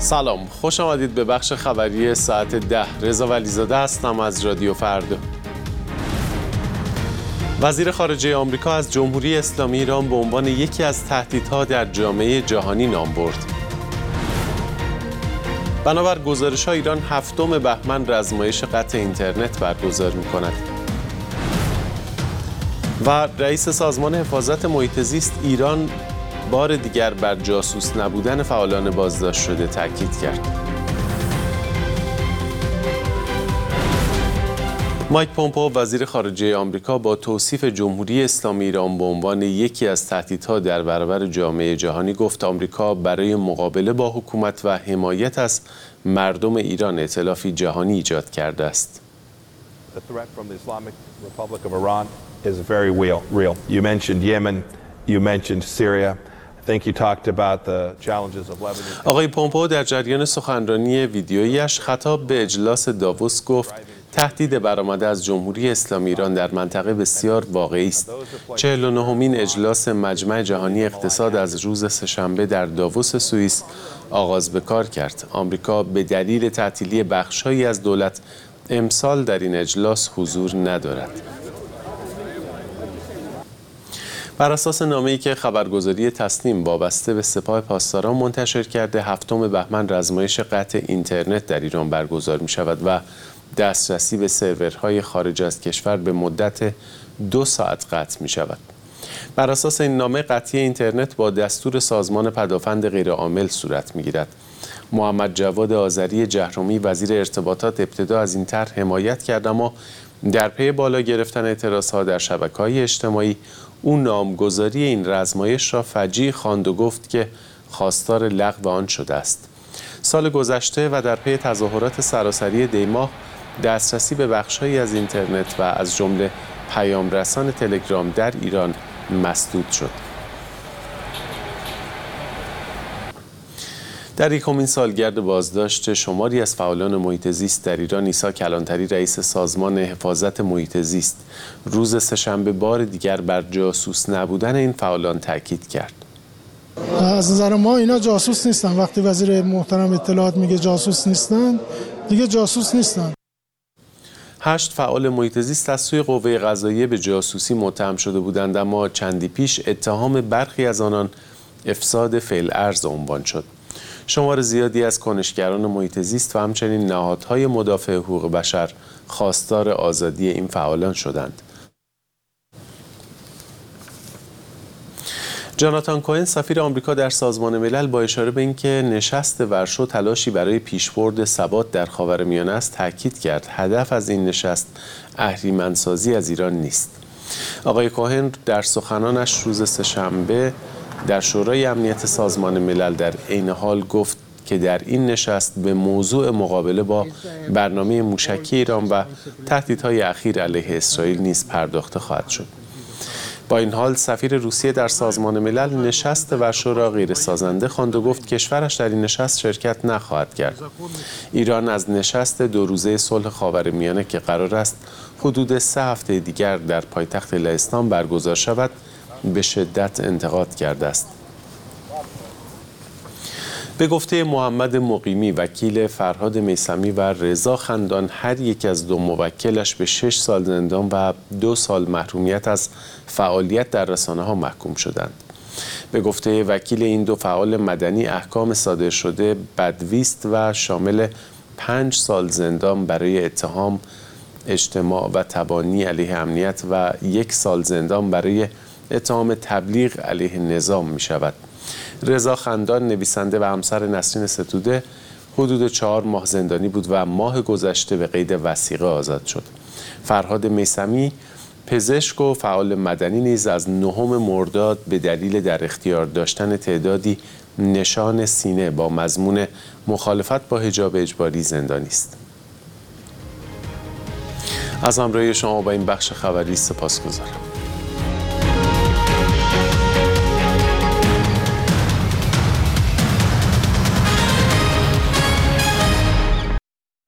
سلام، خوش آمدید به بخش خبری ساعت 10. رضا ولیزاده هستم از رادیو فردا. وزیر خارجه آمریکا از جمهوری اسلامی ایران به عنوان یکی از تهدیدها در جامعه جهانی نام برد. بنابر گزارش‌ها ایران 7 بهمن رزمایش قطع اینترنت برگزار می‌کند. و رئیس سازمان حفاظت محیط زیست ایران بار دیگر بر جاسوس نبودن فعالان بازداشت شده تاکید کرد. مایک پومپئو وزیر خارجه آمریکا با توصیف جمهوری اسلامی ایران به عنوان یکی از تهدیدها در برابر جامعه جهانی گفت آمریکا برای مقابله با حکومت و حمایت از مردم ایران ائتلافی جهانی ایجاد کرده است. is very real. You mentioned Yemen, you mentioned Syria. I think you talked about the challenges of Lebanon. آقای پومپئو در جریان سخنرانی ویدیویی‌اش خطاب به اجلاس داووس گفت تهدید برآمده از جمهوری اسلامی ایران در منطقه بسیار واقعی است. 49مین اجلاس مجمع جهانی اقتصاد از روز سه‌شنبه در داووس سوئیس آغاز به کار کرد. آمریکا به دلیل تعطیلی بخش‌هایی از دولت امسال در این اجلاس حضور ندارد. بر اساس نامه‌ای که خبرگزاری تسنیم وابسته به سپاه پاسداران منتشر کرده 7 بهمن رزمایش قطع اینترنت در ایران برگزار می‌شود و دسترسی به سرورهای خارج از کشور به مدت 2 ساعت قطع می‌شود. بر اساس این نامه قطعی اینترنت با دستور سازمان پدافند غیرعامل صورت می‌گیرد. محمد جواد آذری جهرمی وزیر ارتباطات ابتدا از این طرح حمایت کرد، اما در پی بالا گرفتن اعتراضها در شبکه‌های اجتماعی او نامگذاری این رزمایش را فجیع خواند و گفت که خواستار لغو آن شده است. سال گذشته و در پی تظاهرات سراسری دی‌ماه دسترسی به بخش‌هایی از اینترنت و از جمله پیام رسان تلگرام در ایران مسدود شد. در یکمین سالگرد بازداشت شماری از فعالان محیط زیست در ایران، عیسی کلانتری رئیس سازمان حفاظت محیط زیست روز سه‌شنبه بار دیگر بر جاسوس نبودن این فعالان تاکید کرد. از نظر ما اینا جاسوس نیستن. وقتی وزیر محترم اطلاعات میگه جاسوس نیستن، دیگه جاسوس نیستن. 8 فعال محیط زیست از سوی قوه قضاییه به جاسوسی متهم شده بودند، اما چندی پیش اتهام برخی از آنان افساد فعل ارز عنوان شد. شمار زیادی از کنشگران محیط زیست و همچنین نهادهای مدافع حقوق بشر خواستار آزادی این فعالان شدند. جاناتان کوهن سفیر آمریکا در سازمان ملل با اشاره به اینکه نشست ورشو تلاشی برای پیشبرد ثبات در خاورمیانه است تاکید کرد هدف از این نشست اهریمن‌سازی از ایران نیست. آقای کوهن در سخنانش روز سه‌شنبه در شورای امنیت سازمان ملل در عین حال گفت که در این نشست به موضوع مقابله با برنامه موشکی ایران و تهدیدهای اخیر علیه اسرائیل نیز پرداخته خواهد شد. با این حال سفیر روسیه در سازمان ملل نشست ورشو را غیر سازنده خواند و گفت کشورش در این نشست شرکت نخواهد کرد. ایران از نشست 2 روزه صلح خاورمیانه که قرار است حدود 3 هفته دیگر در پایتخت لهستان برگزار شود به شدت انتقاد کرده است. به گفته محمد مقیمی وکیل فرهاد میثمی و رضا خندان، هر یک از 2 موکلش به 6 سال زندان و 2 سال محرومیت از فعالیت در رسانه‌ها محکوم شدند. به گفته وکیل این 2 فعال مدنی احکام صادر شده بدویست و شامل 5 سال زندان برای اتهام اجتماع و تبانی علیه امنیت و 1 سال زندان برای اتهام تبلیغ علیه نظام می شود. رضا خندان نویسنده و همسر نسرین ستوده حدود 4 ماه زندانی بود و ماه گذشته به قید وثیقه آزاد شد. فرهاد میثمی پزشک و فعال مدنی نیز از 9 مرداد به دلیل در اختیار داشتن تعدادی نشان سینه با مضمون مخالفت با حجاب اجباری زندانی است. از همراهی شما با این بخش خبری سپاسگزارم.